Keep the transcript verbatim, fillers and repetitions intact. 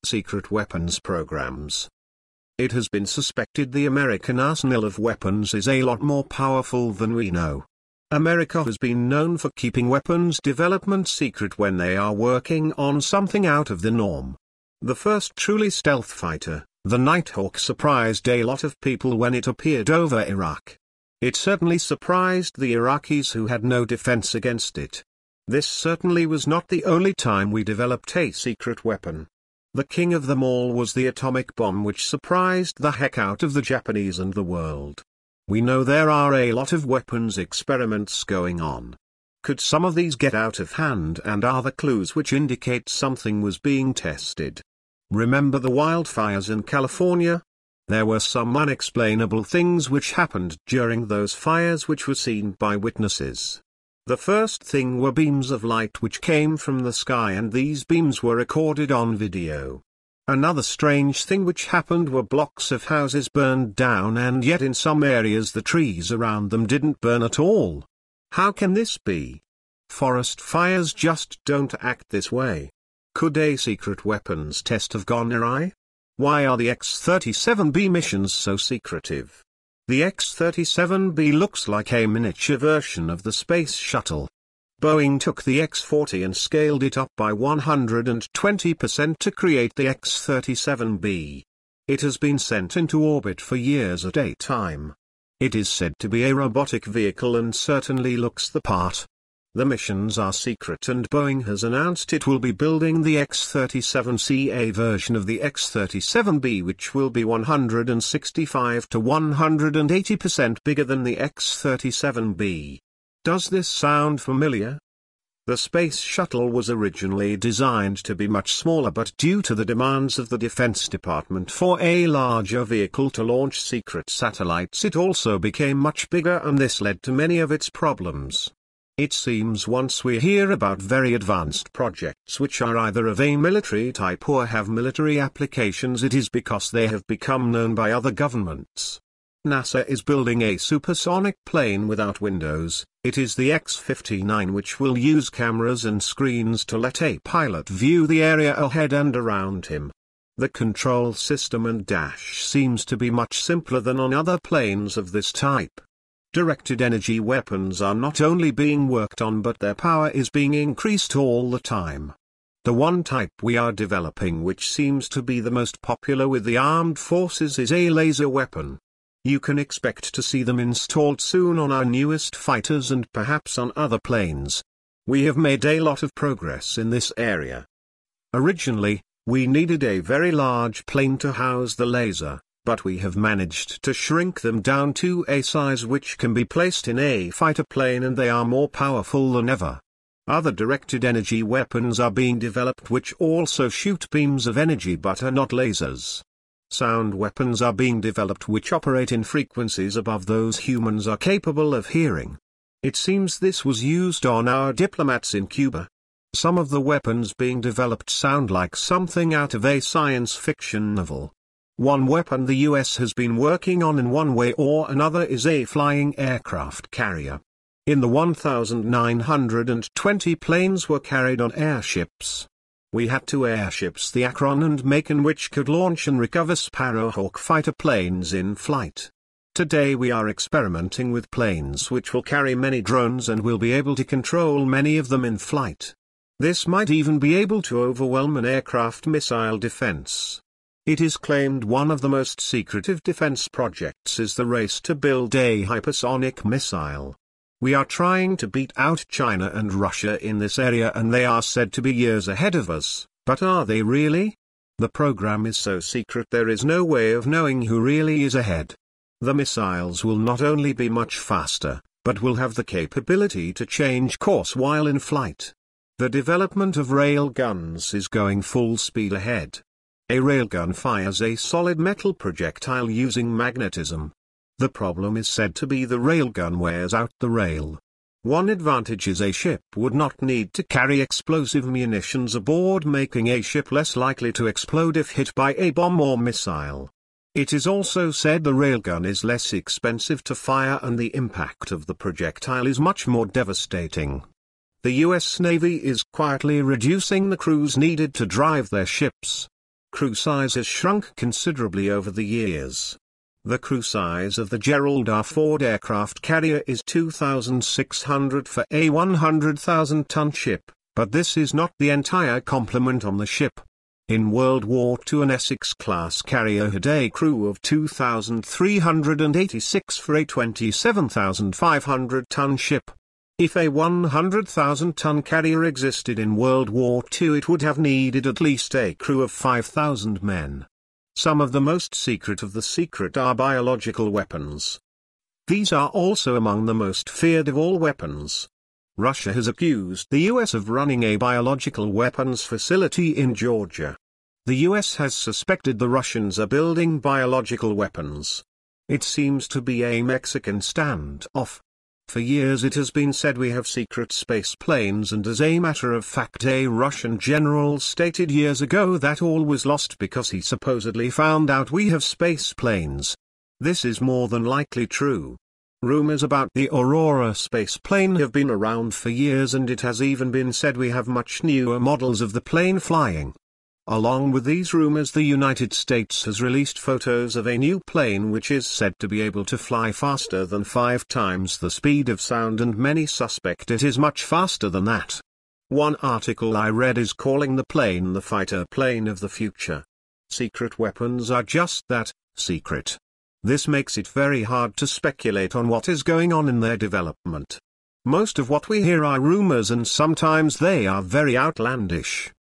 secret weapons programs. It has been suspected the American arsenal of weapons is a lot more powerful than we know. America has been known for keeping weapons development secret when they are working on something out of the norm. The first truly stealth fighter, the Nighthawk, surprised a lot of people when it appeared over Iraq. It certainly surprised the Iraqis who had no defense against it. This certainly was not the only time we developed a secret weapon. The king of them all was the atomic bomb, which surprised the heck out of the Japanese and the world. We know there are a lot of weapons experiments going on. Could some of these get out of hand, and are the clues which indicate something was being tested? Remember the wildfires in California? There were some unexplainable things which happened during those fires which were seen by witnesses. The first thing were beams of light which came from the sky, and these beams were recorded on video. Another strange thing which happened were blocks of houses burned down, and yet in some areas the trees around them didn't burn at all. How can this be? Forest fires just don't act this way. Could a secret weapons test have gone awry? Why are the X thirty-seven B missions so secretive? The X thirty-seven B looks like a miniature version of the space shuttle. Boeing took the X forty and scaled it up by one hundred twenty percent to create the X thirty-seven B. It has been sent into orbit for years at a time. It is said to be a robotic vehicle and certainly looks the part. The missions are secret, and Boeing has announced it will be building the X thirty-seven C, a version of the X thirty-seven B which will be one hundred sixty-five to one hundred eighty percent bigger than the X thirty-seven B. Does this sound familiar? The Space Shuttle was originally designed to be much smaller, but due to the demands of the Defense Department for a larger vehicle to launch secret satellites, it also became much bigger, and this led to many of its problems. It seems once we hear about very advanced projects which are either of a military type or have military applications, it is because they have become known by other governments. NASA is building a supersonic plane without windows. It is the X fifty-nine, which will use cameras and screens to let a pilot view the area ahead and around him. The control system and dash seems to be much simpler than on other planes of this type. Directed energy weapons are not only being worked on, but their power is being increased all the time. The one type we are developing, which seems to be the most popular with the armed forces, is a laser weapon. You can expect to see them installed soon on our newest fighters and perhaps on other planes. We have made a lot of progress in this area. Originally, we needed a very large plane to house the laser, but we have managed to shrink them down to a size which can be placed in a fighter plane, and they are more powerful than ever. Other directed energy weapons are being developed which also shoot beams of energy but are not lasers. Sound weapons are being developed which operate in frequencies above those humans are capable of hearing. It seems this was used on our diplomats in Cuba. Some of the weapons being developed sound like something out of a science fiction novel. One weapon the U S has been working on in one way or another is a flying aircraft carrier. In the nineteen twenty, planes were carried on airships. We had two airships, the Akron and Macon, which could launch and recover Sparrowhawk fighter planes in flight. Today we are experimenting with planes which will carry many drones and will be able to control many of them in flight. This might even be able to overwhelm an aircraft missile defense. It is claimed one of the most secretive defense projects is the race to build a hypersonic missile. We are trying to beat out China and Russia in this area, and they are said to be years ahead of us, but are they really? The program is so secret there is no way of knowing who really is ahead. The missiles will not only be much faster, but will have the capability to change course while in flight. The development of railguns is going full speed ahead. A railgun fires a solid metal projectile using magnetism. The problem is said to be the railgun wears out the rail. One advantage is a ship would not need to carry explosive munitions aboard, making a ship less likely to explode if hit by a bomb or missile. It is also said the railgun is less expensive to fire and the impact of the projectile is much more devastating. The U S Navy is quietly reducing the crews needed to drive their ships. crew size has shrunk considerably over the years. The crew size of the Gerald R. Ford aircraft carrier is two thousand six hundred for a one hundred thousand ton ship, but this is not the entire complement on the ship. In World War Two an Essex-class carrier had a crew of two thousand three hundred eighty-six for a twenty-seven thousand five hundred ton ship. If a one hundred thousand ton carrier existed in World War Two, it would have needed at least a crew of five thousand men. Some of the most secret of the secret are biological weapons. These are also among the most feared of all weapons. Russia has accused the U S of running a biological weapons facility in Georgia. The U S has suspected the Russians are building biological weapons. It seems to be a Mexican standoff. For years it has been said we have secret space planes, and as a matter of fact a Russian general stated years ago that all was lost because he supposedly found out we have space planes. This is more than likely true. Rumors about the Aurora space plane have been around for years, and it has even been said we have much newer models of the plane flying. Along with these rumors, the United States has released photos of a new plane which is said to be able to fly faster than five times the speed of sound, and many suspect it is much faster than that. One article I read is calling the plane the fighter plane of the future. Secret weapons are just that, secret. This makes it very hard to speculate on what is going on in their development. Most of what we hear are rumors, and sometimes they are very outlandish.